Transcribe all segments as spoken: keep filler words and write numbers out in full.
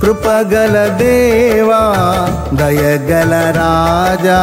కృపగల దేవా దయగల రాజా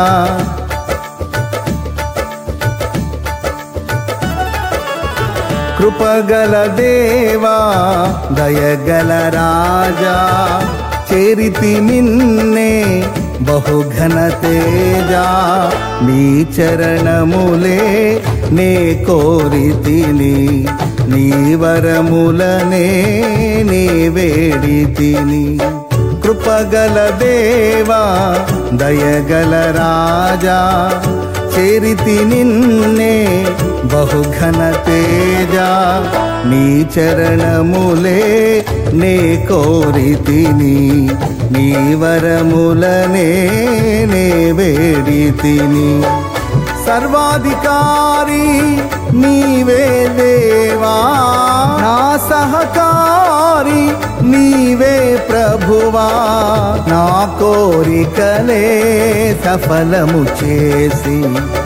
కృపగల దేవా దయగల రాజా చేరితి నిన్నే బహుఘన తేజా నీ చరణములే నే కోరితిని నీ వరములనే నే వేడితిని కృపగల దేవా దయగల రాజా చేరితి నిన్నే బహుఘన తేజా నీ చరణములే నే కోరితిని నీ వరములనే నే వేడితిని సర్వాధికారి నీవే దేవా నా సహకారి నీవే ప్రభువా నా కోరికలే సఫలము చేసి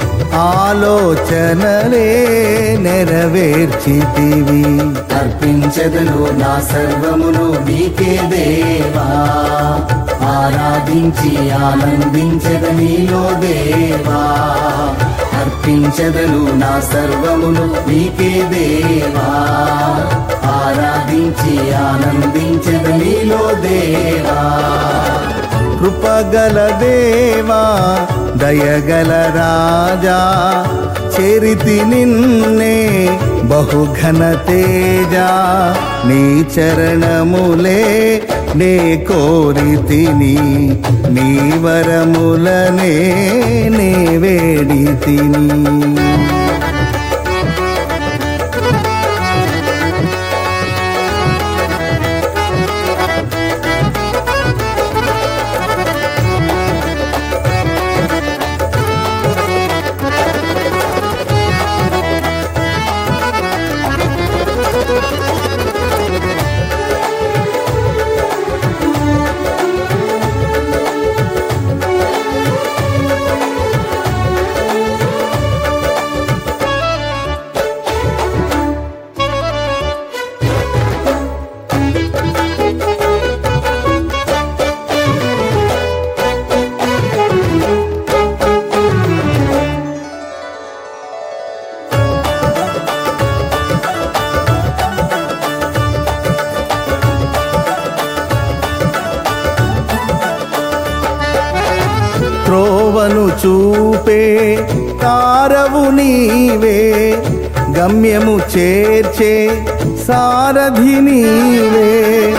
ఆలోచనలే నెరవేర్చితివి అర్పించెదను నా సర్వమును నీకే దేవా ఆరాధించి ఆనందించెద నీలో దేవా అర్పించెదను నా సర్వమును నీకే దేవా ఆరాధించి ఆనందించెద నీలో దేవా కృపగల దేవా దయగల రాజా చేరితి నిన్నే బహుఘన తేజా నీ చరణములే నే కోరితిని నీ వరములనే నే వేడితిని త్రోవను చూపే తారవు నీవే గమ్యము చేర్చే సారథి నీవే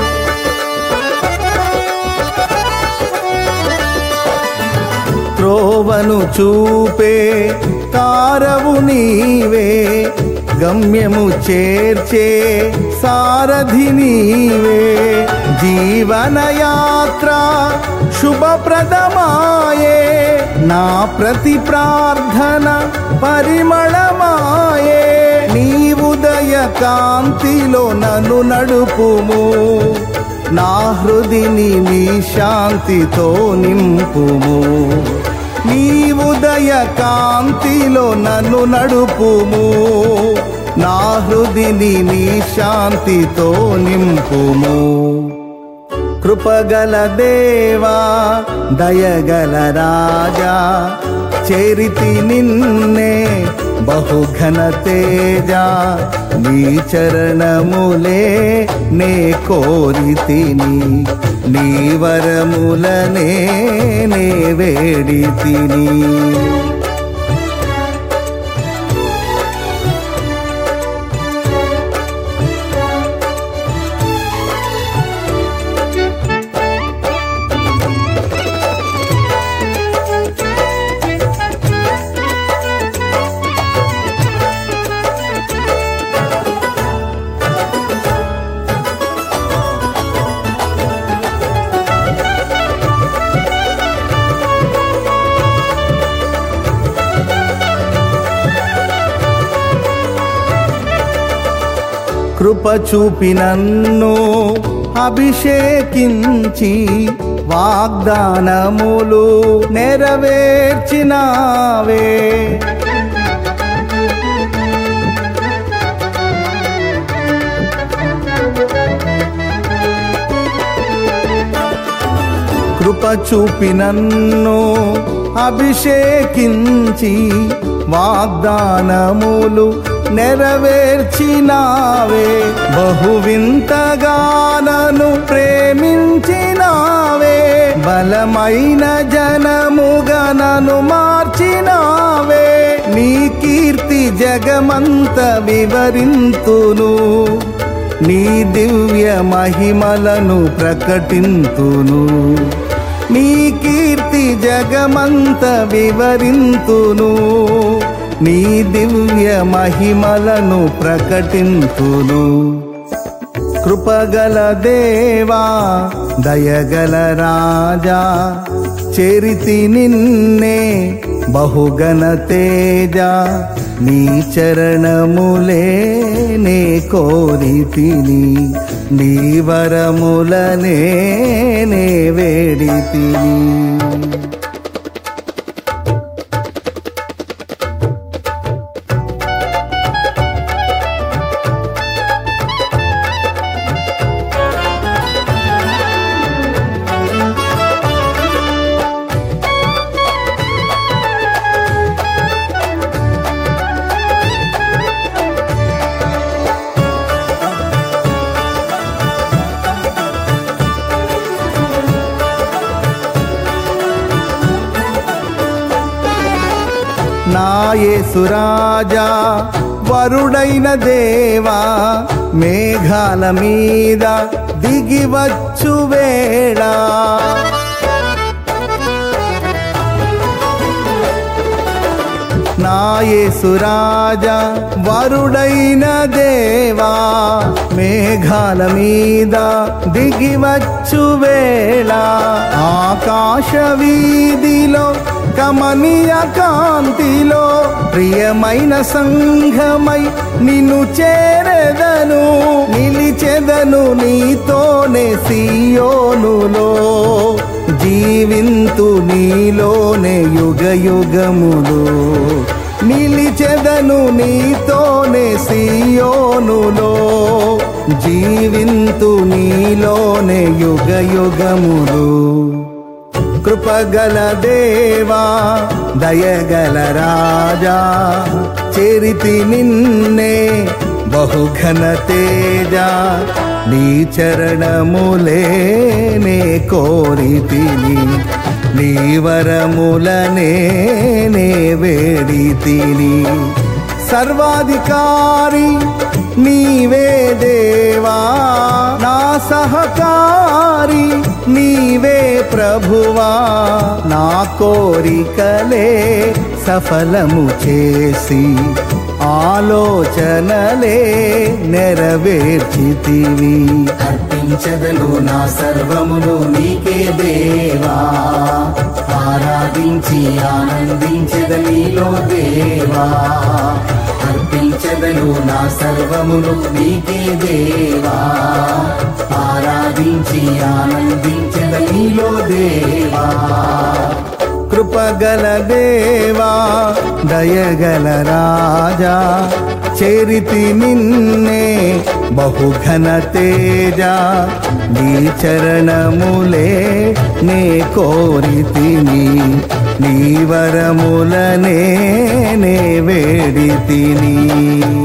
త్రోవను చూపే తారవు నీవే గమ్యము చేర్చే సారథి నీవే జీవనయాత్ర శుభప్రదమాయే నా ప్రతి ప్రార్థన పరిమళమాయే నీ ఉదయ కాంతిలో నన్ను నడుపుము నా హృదిని నీ శాంతితో నింపుము నీ ఉదయ కాంతిలో నన్ను నడుపుము నా హృదిని నీ శాంతితో నింపుము కృపగల దేవా దయగల రాజా చేరితి నిన్నే బహుఘన తేజా నీ చరణములే నే కోరితిని నీ వరములనే నే వేడితిని కృప చూపి నన్ను అభిషేకించి వాగ్దానములు నెరవేర్చినావే కృప చూపి నన్ను అభిషేకించి వాగ్దానములు నెరవేర్చినావే. బహు వింతగానను ప్రేమించినావే. బలమైన జనముగా నన్ను మార్చినావే. నీ కీర్తి జగమంత వివరింతును, నీ దివ్య మహిమలను ప్రకటింతును. నీ కీర్తి జగమంత వివరింతును, నీ దివ్య మహిమలను ప్రకటింతును. కృపగల దేవా దయగల రాజా, చేరితి నిన్నే బహుగణ తేజ. నీ చరణములే నే కోరితిని, నీ వరములనే నే వేడితిని. నా యేసు రాజా వరుడైన దేవా, మేఘాల మీద దిగివచ్చు వేళ. నా యేసు రాజా వరుడైన దేవా, మేఘాల మీద దిగివచ్చు వేళ. ఆకాశ వీధిలో కమనీయ కాంతిలో ప్రియమైన సంఘమై నిన్ను చేరెదను. నిలిచెదను నీతోనే సియోనులో, జీవింతు నీలోనే యుగ యుగములో. నిలిచెదను నీతోనే సియోనులో, జీవింతు నీలోనే యుగ యుగములు. కృపగల దేవా దయగల రాజా, చేరితి నిన్నే బహుఘన తేజ. నీ చరణములే నే కోరితిని, నీ వరములనే నే వేడితిని. సర్వాధికారి నీవే దేవా, నా సహకారి నీవే ప్రభువా. నా కోరికలే సఫలము చేసి, ఆలోచనలే నెరవేర్చితివి. అర్పించదను నా సర్వమును నీకే దేవా, ఆరాధించి ఆనందించద నీలో దేవా. అర్పించదను నా సర్వమును నీకే దేవా, ఆరాధించి ఆనందించద నీలో దేవా. కృపగల దేవా దయగల రాజా, చేరితి నిన్నే బహుఘన తేజ. నీ చరణములే నే కోరితిని, నీ వరములనే నే వేడితిని.